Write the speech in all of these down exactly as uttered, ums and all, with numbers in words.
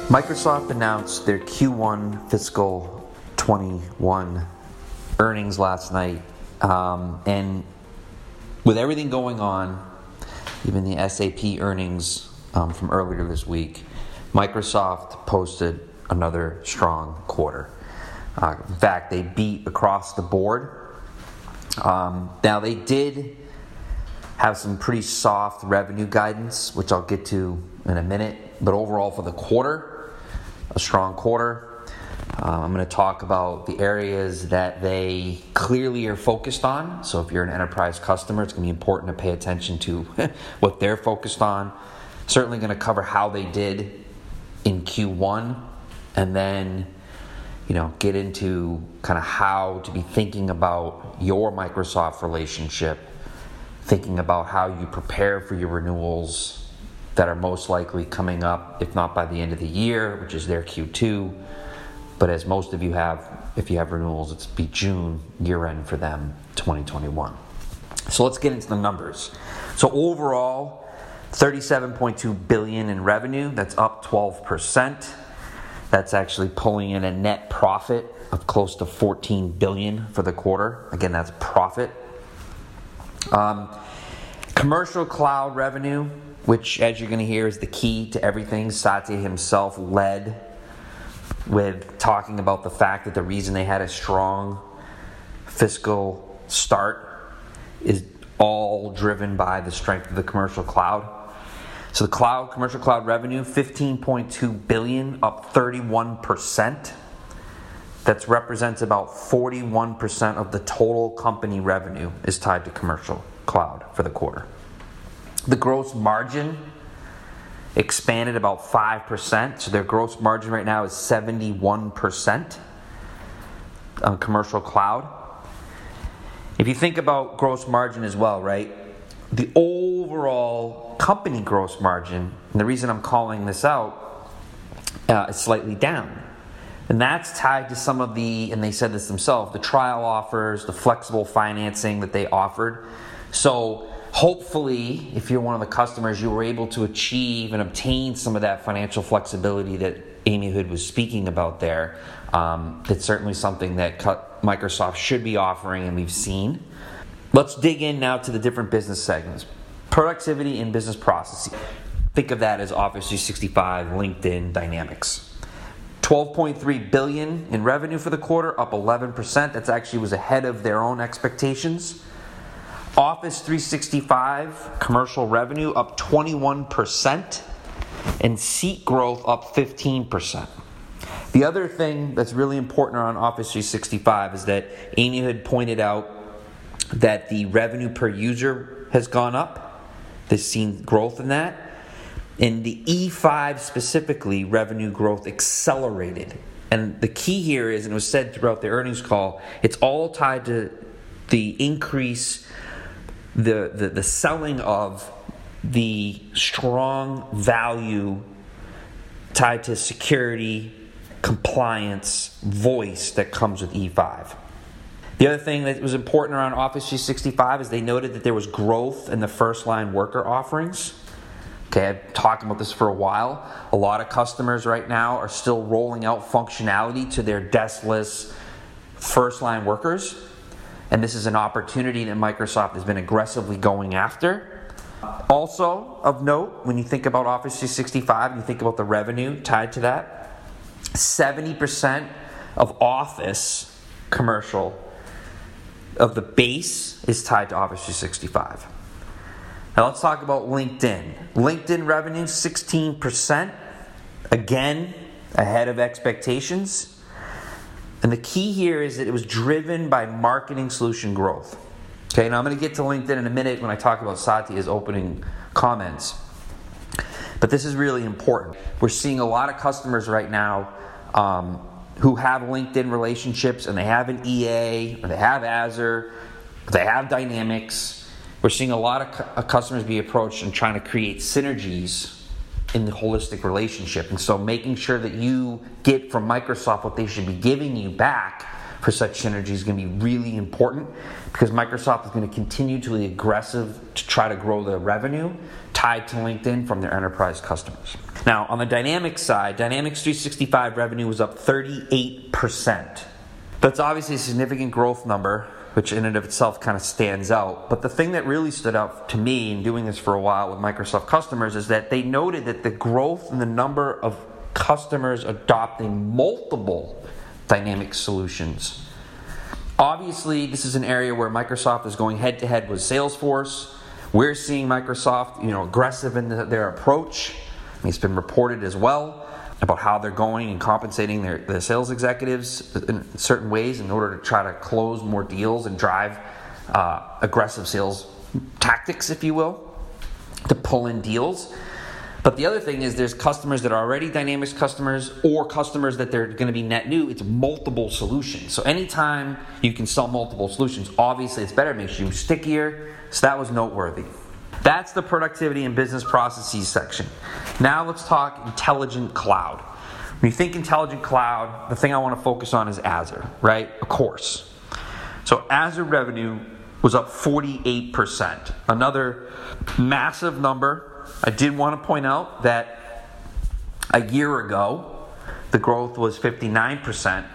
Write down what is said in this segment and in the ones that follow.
Microsoft announced their Q one fiscal twenty-one earnings last night, um, and with everything going on, even the S A P earnings um, from earlier this week, Microsoft posted another strong quarter. Uh, in fact, they beat across the board. Um, now, they did have some pretty soft revenue guidance, which I'll get to in a minute, but overall for the quarter, a strong quarter. Uh, I'm going to talk about the areas that they clearly are focused on. So if you're an enterprise customer, it's going to be important to pay attention to what they're focused on. Certainly going to cover how they did in Q one, and then, you know, get into kind of how to be thinking about your Microsoft relationship, thinking about how you prepare for your renewals that are most likely coming up, if not by the end of the year, which is their Q two. But as most of you have, if you have renewals, it's be June, year end for them, twenty twenty-one. So let's get into the numbers. So overall, thirty-seven point two billion dollars in revenue, that's up twelve percent. That's actually pulling in a net profit of close to fourteen billion dollars for the quarter. Again, that's profit. Um, commercial cloud revenue, which, as you're going to hear, is the key to everything. Satya himself led with talking about the fact that the reason they had a strong fiscal start is all driven by the strength of the commercial cloud. So the cloud, commercial cloud revenue, fifteen point two billion dollars, up thirty-one percent. That represents about forty-one percent of the total company revenue is tied to commercial cloud for the quarter. The gross margin expanded about five percent. So their gross margin right now is seventy-one percent on commercial cloud. If you think about gross margin as well, right? The overall company gross margin, and the reason I'm calling this out, uh, is slightly down. And that's tied to some of the, and they said this themselves, the trial offers, the flexible financing that they offered. So hopefully, if you're one of the customers, you were able to achieve and obtain some of that financial flexibility that Amy Hood was speaking about there. Um, it's certainly something that Microsoft should be offering, and we've seen. Let's dig in now to the different business segments. Productivity and business processes. Think of that as Office three sixty-five, LinkedIn, Dynamics. twelve point three billion dollars in revenue for the quarter, up eleven percent. That actually was ahead of their own expectations. Office three sixty-five commercial revenue up twenty-one percent, and seat growth up fifteen percent. The other thing that's really important around Office three sixty-five is that Amy had pointed out that the revenue per user has gone up. They've seen growth in that. In the E five specifically, revenue growth accelerated. And the key here is, and it was said throughout the earnings call, it's all tied to the increase, the, the, the selling of the strong value tied to security, compliance, voice that comes with E five. The other thing that was important around Office three sixty-five is they noted that there was growth in the first-line worker offerings. Okay, I've talked about this for a while. A lot of customers right now are still rolling out functionality to their deskless first-line workers. And this is an opportunity that Microsoft has been aggressively going after. Also of note, when you think about Office three sixty-five, you think about the revenue tied to that. seventy percent of Office commercial of the base is tied to Office three sixty-five. Now let's talk about LinkedIn. LinkedIn revenue, sixteen percent. Again, ahead of expectations. And the key here is that it was driven by marketing solution growth. Okay, now I'm going to get to LinkedIn in a minute when I talk about Satya's opening comments. But this is really important. We're seeing a lot of customers right now um, who have LinkedIn relationships, and they have an E A, or they have Azure, or they have Dynamics. We're seeing a lot of cu- customers be approached and trying to create synergies in the holistic relationship. And so making sure that you get from Microsoft what they should be giving you back for such synergy is going to be really important, because Microsoft is going to continue to be aggressive to try to grow their revenue tied to LinkedIn from their enterprise customers. Now, on the Dynamics side, Dynamics three sixty-five revenue was up thirty-eight percent. That's obviously a significant growth number, which in and of itself kind of stands out. But the thing that really stood out to me in doing this for a while with Microsoft customers is that they noted that the growth in the number of customers adopting multiple Dynamics solutions. Obviously, this is an area where Microsoft is going head-to-head with Salesforce. We're seeing Microsoft, you know, aggressive in the, their approach. I mean, it's been reported as well about how they're going and compensating their, their sales executives in certain ways in order to try to close more deals and drive uh, aggressive sales tactics, if you will, to pull in deals. But the other thing is there's customers that are already Dynamics customers or customers that they're going to be net new. It's multiple solutions. So anytime you can sell multiple solutions, obviously it's better. It makes you stickier. So that was noteworthy. That's the productivity and business processes section. Now let's talk intelligent cloud. When you think intelligent cloud, the thing I want to focus on is Azure, right? Of course. So Azure revenue was up forty-eight percent. Another massive number. I did want to point out that a year ago, the growth was fifty-nine percent.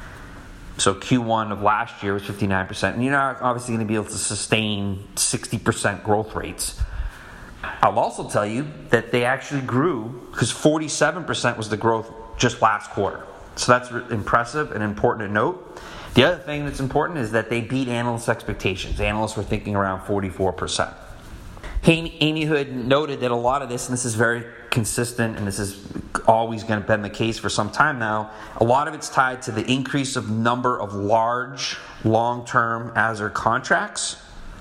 So Q one of last year was fifty-nine percent. And you're not obviously going to be able to sustain sixty percent growth rates. I'll also tell you that they actually grew because forty-seven percent was the growth just last quarter. So that's impressive and important to note. The other thing that's important is that they beat analyst expectations. Analysts were thinking around forty-four percent. Amy Hood noted that a lot of this, and this is very consistent, and this is always going to be the case for some time now, a lot of it's tied to the increase of number of large, long-term Azure contracts.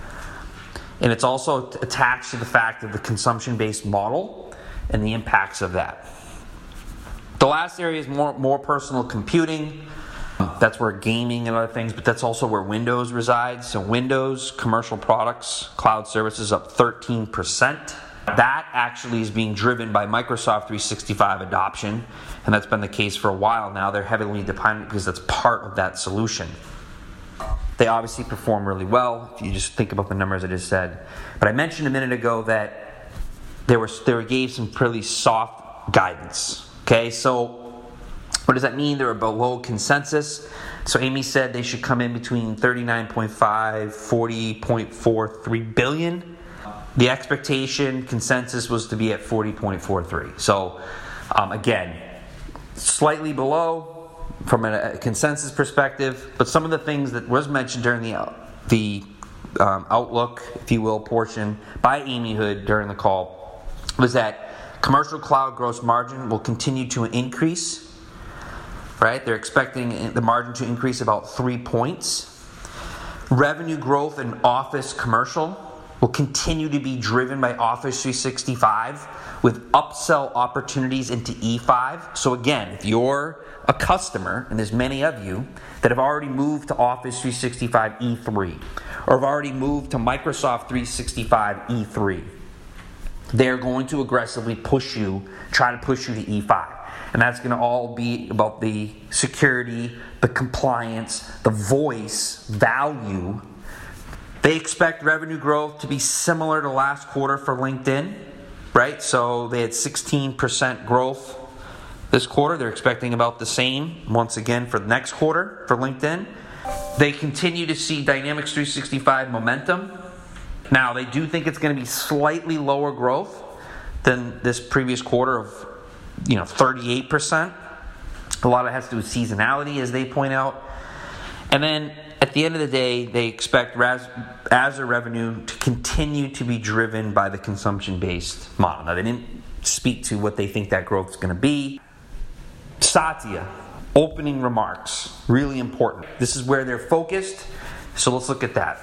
And it's also attached to the fact of the consumption-based model and the impacts of that. The last area is more, more personal computing. That's where gaming and other things, but that's also where Windows resides. So Windows, commercial products, cloud services up thirteen percent. That actually is being driven by Microsoft three sixty-five adoption, and that's been the case for a while now. They're heavily dependent because that's part of that solution. They obviously perform really well if you just think about the numbers I just said. But I mentioned a minute ago that there was they gave some pretty soft guidance. Okay, so what does that mean? They were below consensus. So Amy said they should come in between thirty-nine point five, forty point four three billion. The expectation consensus was to be at forty point four three. So um, again, slightly below from a, a consensus perspective, but some of the things that was mentioned during the the um, outlook, if you will, portion by Amy Hood during the call was that commercial cloud gross margin will continue to increase. Right? They're expecting the margin to increase about three points. Revenue growth in Office Commercial will continue to be driven by Office three sixty-five with upsell opportunities into E five. So again, if you're a customer, and there's many of you that have already moved to Office three sixty-five E three or have already moved to Microsoft three sixty-five E three, they're going to aggressively push you, try to push you to E five. And that's going to all be about the security, the compliance, the voice, value. They expect revenue growth to be similar to last quarter for LinkedIn, right? So they had sixteen percent growth this quarter. They're expecting about the same once again for the next quarter for LinkedIn. They continue to see Dynamics three sixty-five momentum. Now, they do think it's going to be slightly lower growth than this previous quarter of you know, thirty-eight percent. A lot of it has to do with seasonality, as they point out. And then, at the end of the day, they expect Azure revenue to continue to be driven by the consumption-based model. Now, they didn't speak to what they think that growth is going to be. Satya, opening remarks, really important. This is where they're focused, so let's look at that.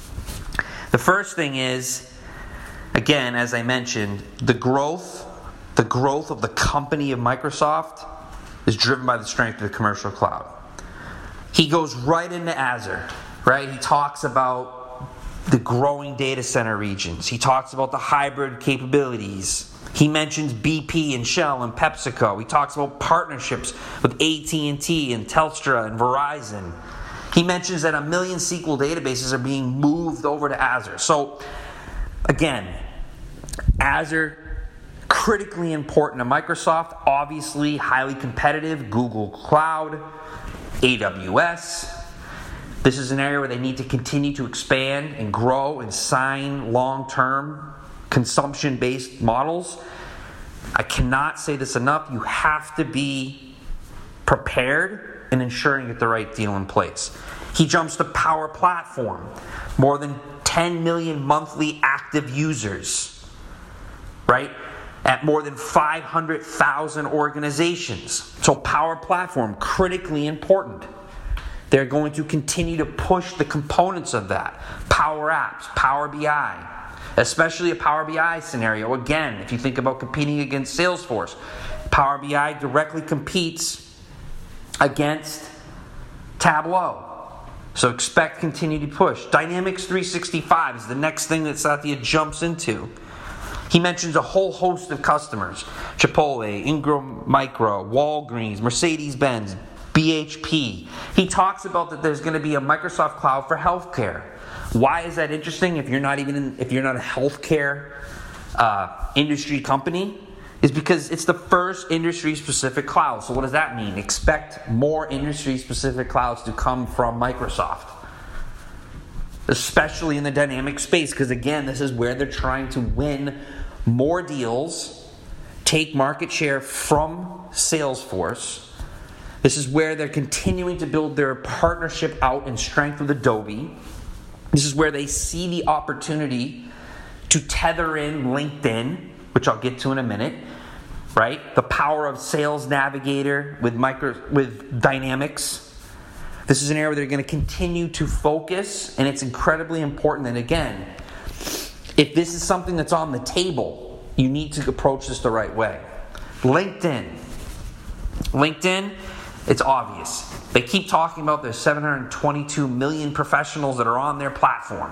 The first thing is, again, as I mentioned, the growth The growth of the company of Microsoft is driven by the strength of the commercial cloud. He goes right into Azure, right? He talks about the growing data center regions. He talks about the hybrid capabilities. He mentions B P and Shell and PepsiCo. He talks about partnerships with A T and T and Telstra and Verizon. He mentions that a million S Q L databases are being moved over to Azure. So, again, Azure, critically important to Microsoft, obviously highly competitive. Google Cloud, A W S. This is an area where they need to continue to expand and grow and sign long-term consumption-based models. I cannot say this enough. You have to be prepared and ensuring you get the right deal in place. He jumps to Power Platform. More than ten million monthly active users, right? At more than five hundred thousand organizations. So Power Platform, critically important. They're going to continue to push the components of that. Power Apps, Power B I, especially a Power B I scenario. Again, if you think about competing against Salesforce, Power B I directly competes against Tableau. So expect continued push. Dynamics three sixty-five is the next thing that Satya jumps into. He mentions a whole host of customers. Chipotle, Ingram Micro, Walgreens, Mercedes-Benz, B H P. He talks about that there's going to be a Microsoft Cloud for healthcare. Why is that interesting if you're not even in, if you're not a healthcare uh, industry company? Is because it's the first industry-specific cloud. So what does that mean? Expect more industry-specific clouds to come from Microsoft, especially in the dynamic space, because again, this is where they're trying to win more deals, take market share from Salesforce. This is where they're continuing to build their partnership out and strength with Adobe. This is where they see the opportunity to tether in LinkedIn, which I'll get to in a minute, right? The power of Sales Navigator with micro with Dynamics. This is an area where they're going to continue to focus, and it's incredibly important. And again, if this is something that's on the table, you need to approach this the right way. LinkedIn. LinkedIn, it's obvious. They keep talking about there's seven hundred twenty-two million professionals that are on their platform.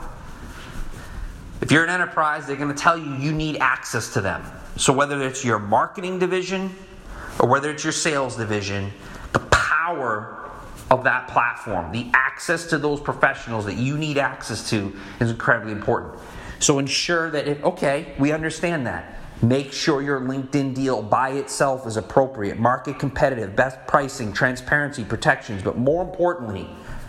If you're an enterprise, they're going to tell you you need access to them. So whether it's your marketing division or whether it's your sales division, the power of that platform, the access to those professionals that you need access to is incredibly important. So ensure that, if, okay, we understand that. Make sure your LinkedIn deal by itself is appropriate, market competitive, best pricing, transparency, protections, but more importantly,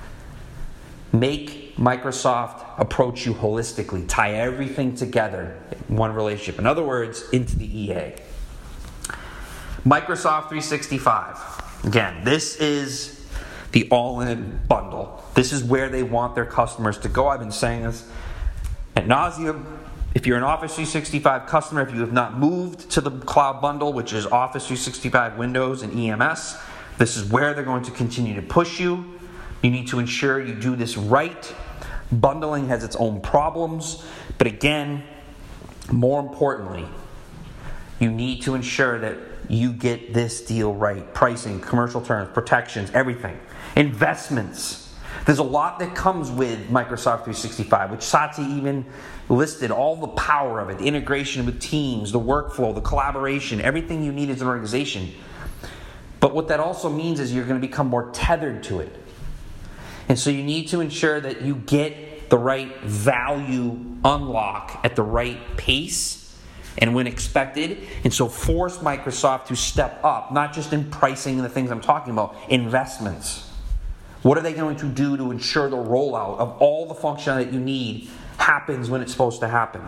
make Microsoft approach you holistically, tie everything together in one relationship. In other words, into the E A. Microsoft three sixty-five. Again, this is the all-in bundle. This is where they want their customers to go. I've been saying this ad nauseum. If you're an Office three sixty-five customer, if you have not moved to the cloud bundle, which is Office three sixty-five Windows and E M S, this is where they're going to continue to push you. You need to ensure you do this right. Bundling has its own problems, but again, more importantly, you need to ensure that you get this deal right. Pricing, commercial terms, protections, everything. Investments. There's a lot that comes with Microsoft three sixty-five, which Satya even listed all the power of it, the integration with Teams, the workflow, the collaboration, everything you need as an organization. But what that also means is you're going to become more tethered to it. And so you need to ensure that you get the right value unlock at the right pace and when expected. And so force Microsoft to step up, not just in pricing and the things I'm talking about, investments. What are they going to do to ensure the rollout of all the functionality that you need happens when it's supposed to happen?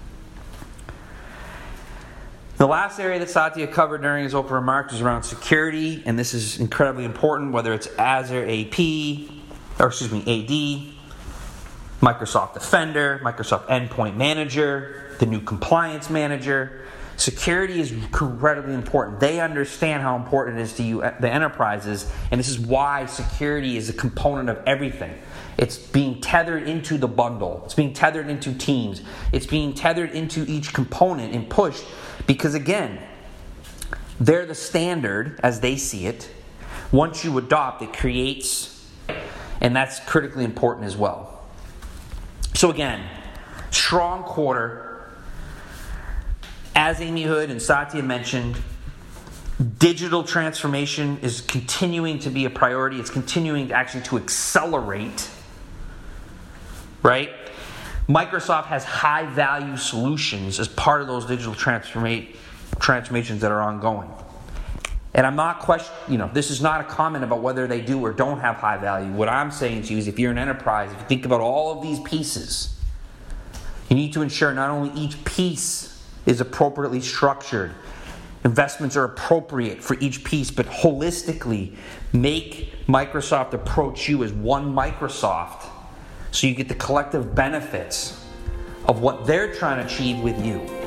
The last area that Satya covered during his opening remarks is around security, and this is incredibly important, whether it's Azure A P, or excuse me, A D, Microsoft Defender, Microsoft Endpoint Manager, the new Compliance Manager. Security is incredibly important. They understand how important it is to you, the enterprises, and this is why security is a component of everything. It's being tethered into the bundle. It's being tethered into Teams. It's being tethered into each component and pushed because, again, they're the standard as they see it. Once you adopt, it creates, and that's critically important as well. So again, strong quarter. As Amy Hood and Satya mentioned, digital transformation is continuing to be a priority. It's continuing to actually to accelerate, right? Microsoft has high-value solutions as part of those digital transforma- transformations that are ongoing. And I'm not question, you know, this is not a comment about whether they do or don't have high value. What I'm saying to you is if you're an enterprise, if you think about all of these pieces, you need to ensure not only each piece is appropriately structured, investments are appropriate for each piece, but holistically make Microsoft approach you as one Microsoft so you get the collective benefits of what they're trying to achieve with you.